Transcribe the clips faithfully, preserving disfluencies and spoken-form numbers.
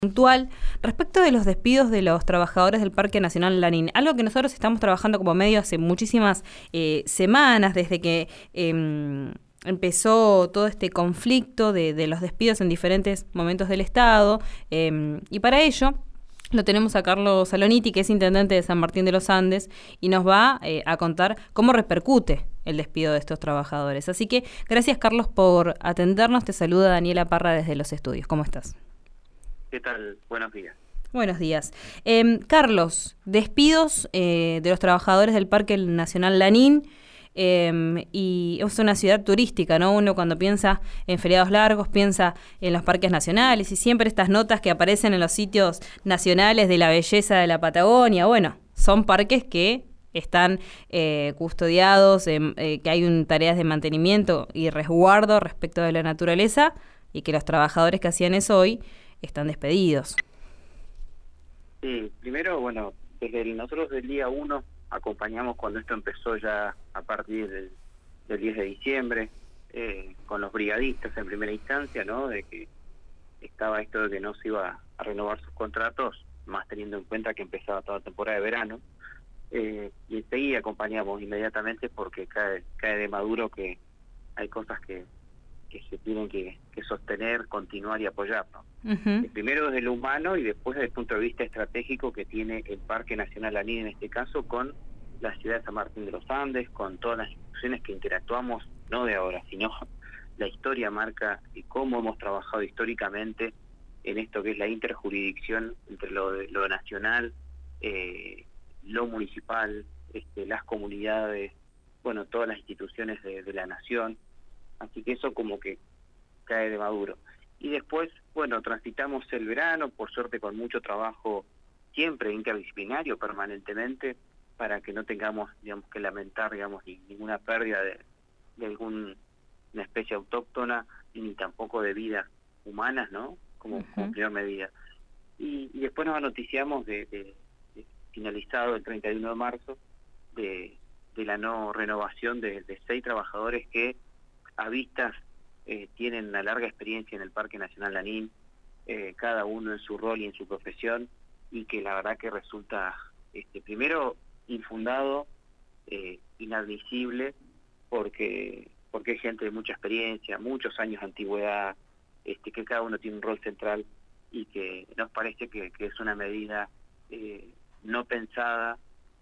Puntual respecto de los despidos de los trabajadores del Parque Nacional Lanín, algo que nosotros estamos trabajando como medio hace muchísimas eh, semanas, desde que eh, empezó todo este conflicto de, de los despidos en diferentes momentos del Estado, eh, y para ello lo tenemos a Carlos Saloniti, que es intendente de San Martín de los Andes, y nos va eh, a contar cómo repercute el despido de estos trabajadores. Así que gracias, Carlos, por atendernos. Te saluda Daniela Parra desde los estudios. ¿Cómo estás? ¿Qué tal? Buenos días. Buenos días. Eh, Carlos, despidos eh, de los trabajadores del Parque Nacional Lanín, eh, y es una ciudad turística, ¿no? Uno cuando piensa en feriados largos piensa en los parques nacionales y siempre estas notas que aparecen en los sitios nacionales de la belleza de la Patagonia. Bueno, son parques que están eh, custodiados, eh, eh, que hay un, tareas de mantenimiento y resguardo respecto de la naturaleza, y que los trabajadores que hacían eso hoy están despedidos. Sí, primero, bueno, desde el, nosotros del día uno acompañamos cuando esto empezó ya a partir del, del diez de diciembre, eh, con los brigadistas en primera instancia, ¿no? De que estaba esto de que no se iba a renovar sus contratos, más teniendo en cuenta que empezaba toda la temporada de verano, eh, y enseguida acompañamos inmediatamente porque cae, cae de maduro que hay cosas que que se tienen que, que sostener, continuar y apoyar, ¿no? Uh-huh. Primero desde lo humano y después desde el punto de vista estratégico que tiene el Parque Nacional Lanín en este caso con la ciudad de San Martín de los Andes, con todas las instituciones que interactuamos, no de ahora, sino la historia marca y cómo hemos trabajado históricamente en esto que es la interjurisdicción entre lo, de, lo nacional, eh, lo municipal, este, las comunidades, bueno, todas las instituciones de, de la nación. Así que eso como que cae de maduro. Y después, bueno, transitamos el verano, por suerte con mucho trabajo siempre interdisciplinario, permanentemente, para que no tengamos, digamos, que lamentar, digamos, ni, ninguna pérdida de, de alguna especie autóctona, ni tampoco de vidas humanas, ¿no? Como, uh-huh. como primera medida. Y, y después nos noticiamos de, de, de finalizado el treinta y uno de marzo, de, de la no renovación de, de seis trabajadores que a vistas eh, tienen una larga experiencia en el Parque Nacional Lanín, eh, cada uno en su rol y en su profesión, y que la verdad que resulta, este, primero, infundado, eh, inadmisible, porque porque hay gente de mucha experiencia, muchos años de antigüedad, este, que cada uno tiene un rol central, y que nos parece que, que es una medida eh, no pensada,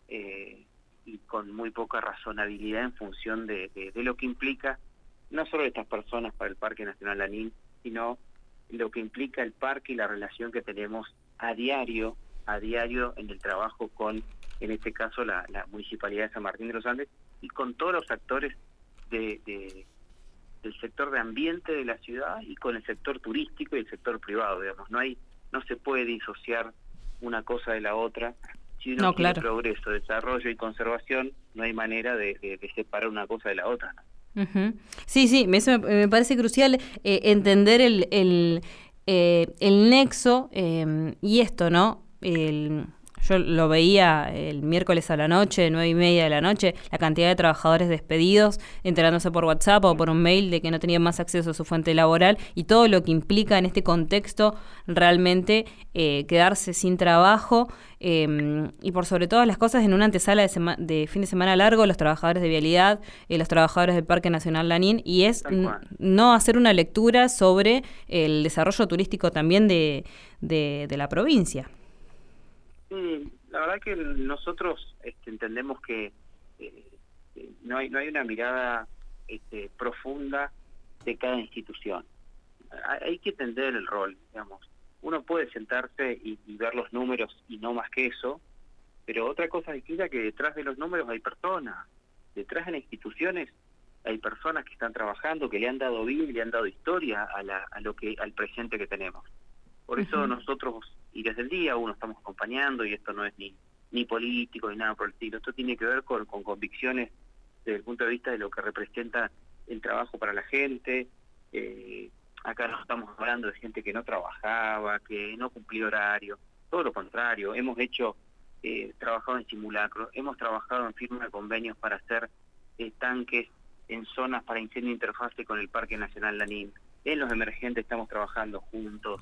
eh, y con muy poca razonabilidad en función de, de, de lo que implica no solo estas personas para el Parque Nacional Lanín, sino lo que implica el parque y la relación que tenemos a diario, a diario en el trabajo con, en este caso, la, la Municipalidad de San Martín de los Andes, y con todos los actores de, de, del sector de ambiente de la ciudad y con el sector turístico y el sector privado, digamos. No hay, no se puede disociar una cosa de la otra. Si uno no, quiere claro. progreso, desarrollo y conservación, no hay manera de, de, de separar una cosa de la otra, ¿no? Uh-huh. Sí, sí, eso me, me parece crucial, eh, entender el, el, eh, el nexo, eh, y esto, ¿no? El, yo lo veía el miércoles a la noche, nueve y media de la noche, la cantidad de trabajadores despedidos, enterándose por WhatsApp o por un mail de que no tenían más acceso a su fuente laboral, y todo lo que implica en este contexto realmente eh, quedarse sin trabajo, eh, y por sobre todas las cosas en una antesala de, sema- de fin de semana largo, los trabajadores de vialidad, eh, los trabajadores del Parque Nacional Lanín, y es n- no hacer una lectura sobre el desarrollo turístico también de, de, de la provincia. Sí, la verdad que nosotros este, entendemos que eh, no hay no hay una mirada este, profunda de cada institución. Hay, hay que entender el rol, digamos. Uno puede sentarse y, y ver los números y no más que eso, pero otra cosa distinta es que detrás de los números hay personas, detrás de las instituciones hay personas que están trabajando, que le han dado vida y le han dado historia a, la, a lo que al presente que tenemos. Por eso uh-huh. nosotros, y desde el día uno estamos acompañando, y esto no es ni, ni político ni nada por el estilo, esto tiene que ver con, con convicciones desde el punto de vista de lo que representa el trabajo para la gente. Eh, acá no estamos hablando de gente que no trabajaba, que no cumplía horario, todo lo contrario, hemos hecho, eh, trabajado en simulacro, hemos trabajado en firma de convenios para hacer eh, tanques en zonas para incendio interfase con el Parque Nacional Lanín. En los emergentes estamos trabajando juntos.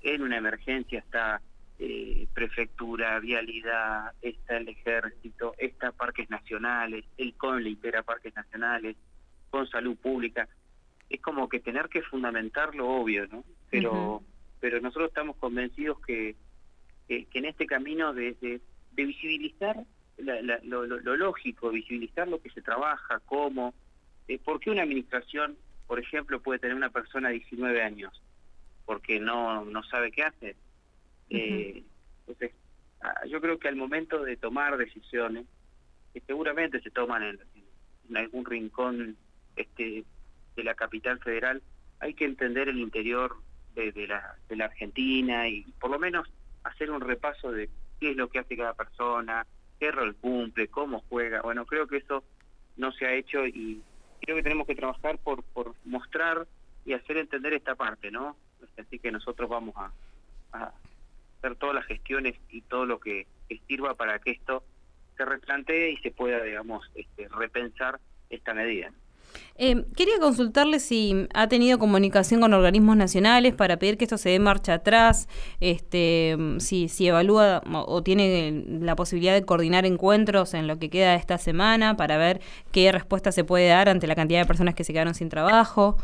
en una emergencia está eh, prefectura, vialidad, está el ejército, está parques nacionales, el C O N le integra parques nacionales, con salud pública. Es como que tener que fundamentar lo obvio, ¿no? Pero, uh-huh. pero nosotros estamos convencidos que, que, que en este camino de, de, de visibilizar la, la, lo, lo, lo lógico, visibilizar lo que se trabaja, cómo, eh, por qué una administración, por ejemplo, puede tener una persona de diecinueve años, porque no, no sabe qué hace. Uh-huh. Eh, entonces, yo creo que al momento de tomar decisiones, que seguramente se toman en, en algún rincón este, de la capital federal, hay que entender el interior de, de, la, de la Argentina y por lo menos hacer un repaso de qué es lo que hace cada persona, qué rol cumple, cómo juega. Bueno, creo que eso no se ha hecho y creo que tenemos que trabajar por, por mostrar y hacer entender esta parte, ¿no? Así que nosotros vamos a, a hacer todas las gestiones y todo lo que, que sirva para que esto se replantee y se pueda, digamos, este, repensar esta medida. Eh, quería consultarle si ha tenido comunicación con organismos nacionales para pedir que esto se dé marcha atrás, este, si, si evalúa o tiene la posibilidad de coordinar encuentros en lo que queda de esta semana para ver qué respuesta se puede dar ante la cantidad de personas que se quedaron sin trabajo.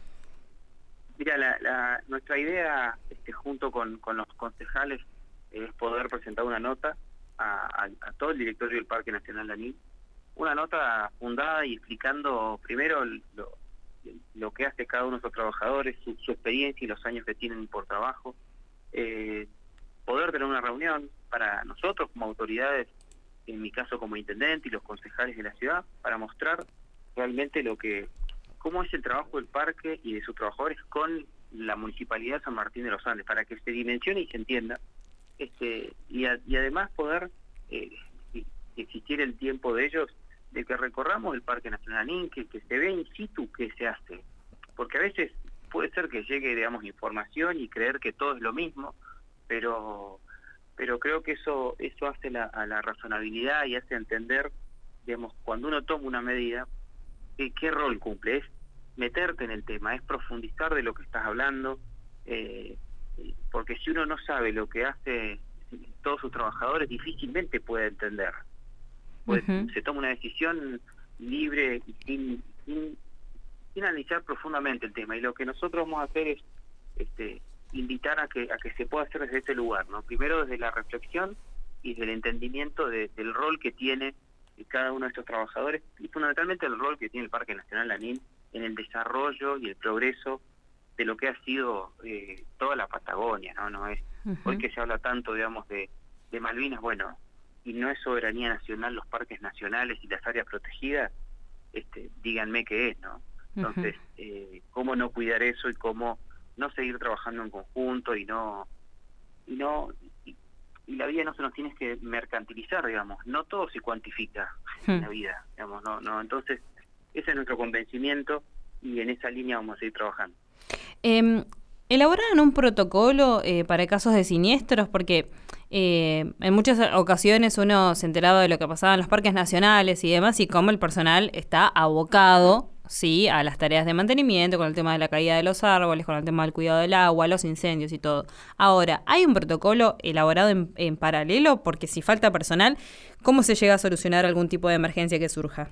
Mira, la, la, nuestra idea, este, junto con, con los concejales, es poder presentar una nota a, a, a todo el directorio del Parque Nacional Lanín, una nota fundada y explicando primero lo, lo que hace cada uno de esos trabajadores, su, su experiencia y los años que tienen por trabajo, eh, poder tener una reunión para nosotros como autoridades, en mi caso como intendente y los concejales de la ciudad, para mostrar realmente lo que cómo es el trabajo del parque y de sus trabajadores con la Municipalidad de San Martín de los Andes, para que se dimensione y se entienda, este y, a, y además poder, eh, si, si existiera el tiempo de ellos, de que recorramos el Parque Nacional Lanín, que, que se ve in situ qué se hace, porque a veces puede ser que llegue, digamos, información y creer que todo es lo mismo, pero pero creo que eso eso hace la, a la razonabilidad y hace entender, digamos, cuando uno toma una medida, ¿qué, qué rol cumple? Es meterte en el tema, es profundizar de lo que estás hablando, eh, porque si uno no sabe lo que hace todos sus trabajadores, difícilmente puede entender. Pues uh-huh. se toma una decisión libre y sin, sin, sin analizar profundamente el tema. Y lo que nosotros vamos a hacer es este, invitar a que a que se pueda hacer desde ese lugar, ¿no? Primero desde la reflexión y desde el entendimiento de, del rol que tiene cada uno de estos trabajadores y fundamentalmente el rol que tiene el Parque Nacional Lanín en el desarrollo y el progreso de lo que ha sido eh, toda la Patagonia, ¿no? No es uh-huh. hoy que se habla tanto, digamos, de, de Malvinas, bueno, y no es soberanía nacional los parques nacionales y las áreas protegidas, este, díganme qué es, ¿no? Entonces, uh-huh. eh, ¿cómo no cuidar eso y cómo no seguir trabajando en conjunto y no y no y, y la vida no se nos tiene que mercantilizar, digamos, no todo se cuantifica uh-huh. en la vida, digamos, no, no, entonces ese es nuestro convencimiento y en esa línea vamos a seguir trabajando. Eh, ¿Elaboraron un protocolo eh, para casos de siniestros? Porque eh, en muchas ocasiones uno se enteraba de lo que pasaba en los parques nacionales y demás, y cómo el personal está abocado, sí, a las tareas de mantenimiento, con el tema de la caída de los árboles, con el tema del cuidado del agua, los incendios y todo. Ahora, ¿hay un protocolo elaborado en, en paralelo? Porque si falta personal, ¿cómo se llega a solucionar algún tipo de emergencia que surja?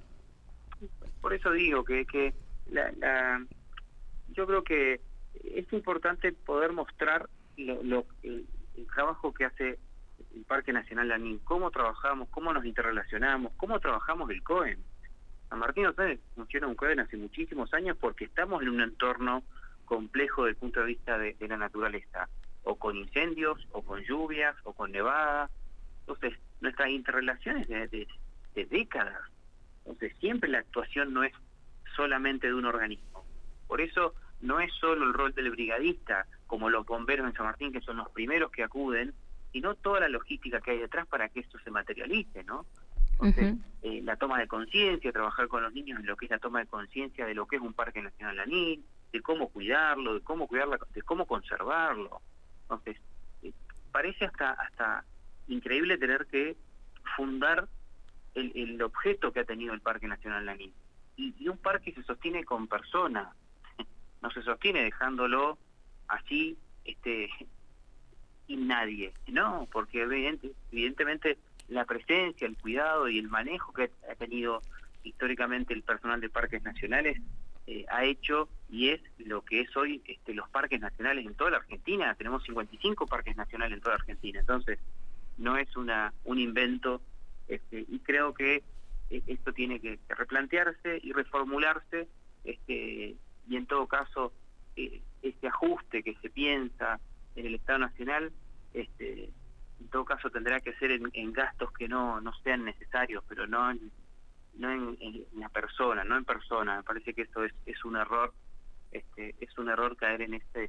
Por eso digo que, que la, la, yo creo que es importante poder mostrar lo, lo, el, el trabajo que hace el Parque Nacional Lanín, cómo trabajamos, cómo nos interrelacionamos, cómo trabajamos el C O E N. San Martín, ustedes funciona un C O E N hace muchísimos años porque estamos en un entorno complejo desde el punto de vista de, de la naturaleza, o con incendios, o con lluvias, o con nevadas. Entonces, nuestras interrelaciones de, de, de décadas. Entonces, siempre la actuación no es solamente de un organismo. Por eso, no es solo el rol del brigadista, como los bomberos en San Martín, que son los primeros que acuden, sino toda la logística que hay detrás para que esto se materialice, ¿no? Entonces, uh-huh. eh, la toma de conciencia, trabajar con los niños en lo que es la toma de conciencia de lo que es un Parque Nacional Lanín, de cómo cuidarlo, de cómo cuidarla, de cómo conservarlo. Entonces, eh, parece hasta hasta increíble tener que fundar el, el objeto que ha tenido el Parque Nacional Lanín. Y, y un parque se sostiene con personas, no se sostiene dejándolo así este y nadie, no, porque evidente, evidentemente la presencia, el cuidado y el manejo que ha tenido históricamente el personal de parques nacionales eh, ha hecho y es lo que es hoy este, los parques nacionales en toda la Argentina. Tenemos cincuenta y cinco parques nacionales en toda la Argentina, entonces no es una un invento, este, y creo que eh, esto tiene que, que replantearse y reformularse, este, y en todo caso eh, este ajuste que se piensa en el Estado Nacional, este, en todo caso tendrá que ser en, en gastos que no no sean necesarios, pero no en no en, en la persona, no en persona. Me parece que eso es, es un error, este, es un error caer en este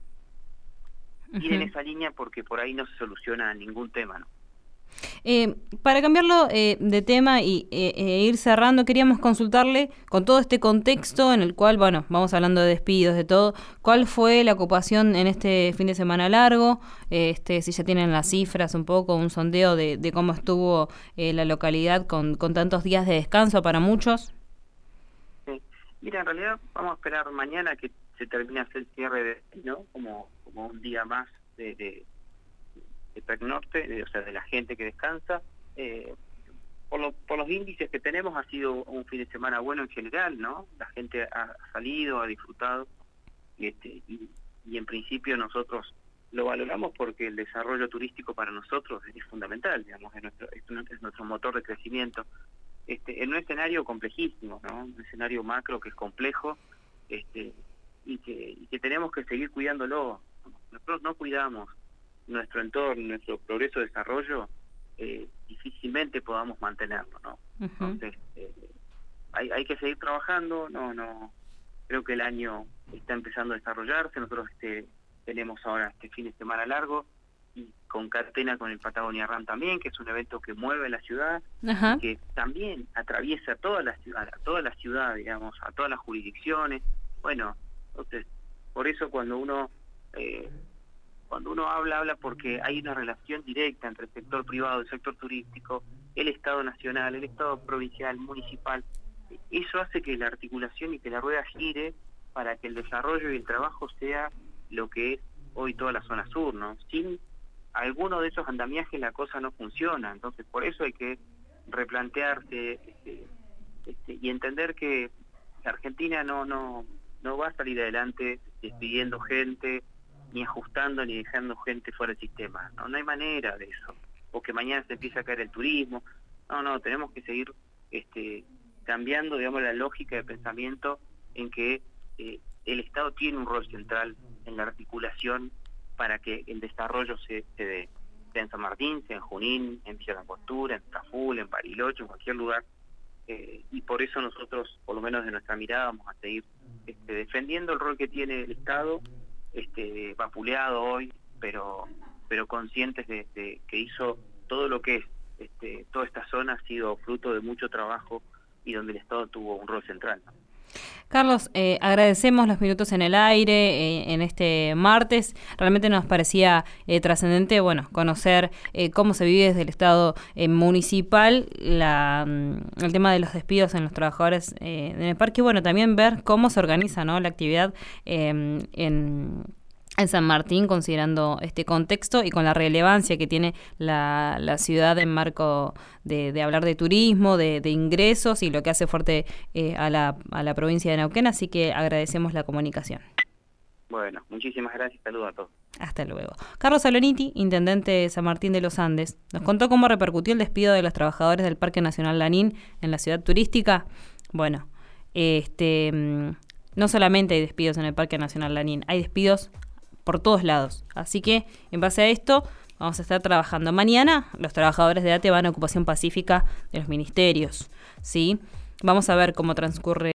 ir en esa línea, porque por ahí no se soluciona ningún tema, ¿no? Eh, para cambiarlo eh, de tema y eh, eh, ir cerrando, queríamos consultarle, con todo este contexto en el cual, bueno, vamos hablando de despidos, de todo, ¿cuál fue la ocupación en este fin de semana largo? Eh, este, si ya tienen las cifras un poco, un sondeo de, de cómo estuvo eh, la localidad con, con tantos días de descanso para muchos. Sí. Mira, en realidad vamos a esperar mañana que se termine el cierre, de, ¿no? Como, como un día más de... de de Pecnorte, de, o sea, de la gente que descansa. Eh, por, lo, por los índices que tenemos ha sido un fin de semana bueno en general, ¿no? La gente ha salido, ha disfrutado, y, este, y, y en principio nosotros lo valoramos porque el desarrollo turístico para nosotros es fundamental, digamos, es nuestro, es nuestro motor de crecimiento. Este, en un escenario complejísimo, ¿no? Un escenario macro que es complejo, este, y que, y que tenemos que seguir cuidándolo. Nosotros no cuidamos nuestro entorno, nuestro progreso, desarrollo, eh, difícilmente podamos mantenerlo, ¿no? Uh-huh. Entonces, eh, hay, hay que seguir trabajando. No, no, creo que el año está empezando a desarrollarse. Nosotros este, tenemos ahora este fin de semana largo y concatena con el Patagonia Run también, que es un evento que mueve la ciudad, uh-huh, que también atraviesa toda la ciudad, a toda la ciudad, digamos, a todas las jurisdicciones. Bueno, entonces, por eso cuando uno eh, Cuando uno habla, habla porque hay una relación directa entre el sector privado, el sector turístico, el Estado nacional, el Estado provincial, municipal. Eso hace que la articulación y que la rueda gire para que el desarrollo y el trabajo sea lo que es hoy toda la zona sur, ¿no? Sin alguno de esos andamiajes la cosa no funciona. Entonces, por eso hay que replantearse este, este, y entender que la Argentina no, no, no va a salir adelante despidiendo gente, ni ajustando, ni dejando gente fuera del sistema. No, no hay manera de eso. O que mañana se empiece a caer el turismo. No, no, tenemos que seguir este, cambiando, digamos, la lógica de pensamiento en que eh, el Estado tiene un rol central en la articulación para que el desarrollo se, se dé, sea en San Martín, sea en Junín, en Villa Langostura, en Taful, en Bariloche, en cualquier lugar. Eh, y por eso nosotros, por lo menos de nuestra mirada, vamos a seguir este, defendiendo el rol que tiene el Estado, este vapuleado hoy, pero pero conscientes de, de que hizo todo lo que es este toda esta zona ha sido fruto de mucho trabajo y donde el Estado tuvo un rol central, ¿no? Carlos, eh, agradecemos los minutos en el aire eh, en este martes. Realmente nos parecía eh, trascendente, bueno, conocer eh, cómo se vive desde el Estado eh, municipal la, el tema de los despidos en los trabajadores eh, en el parque. Y bueno, también ver cómo se organiza, ¿no?, la actividad eh, en... en San Martín, considerando este contexto y con la relevancia que tiene la, la ciudad en marco de, de hablar de turismo, de, de ingresos y lo que hace fuerte eh, a, la, a la provincia de Neuquén, así que agradecemos la comunicación. Bueno, muchísimas gracias, saludos a todos. Hasta luego. Carlos Aloniti, intendente de San Martín de los Andes, nos contó cómo repercutió el despido de los trabajadores del Parque Nacional Lanín en la ciudad turística. Bueno, este, no solamente hay despidos en el Parque Nacional Lanín, hay despidos por todos lados. Así que, en base a esto, vamos a estar trabajando. Mañana, los trabajadores de ATE van a ocupación pacífica de los ministerios, ¿sí? Vamos a ver cómo transcurre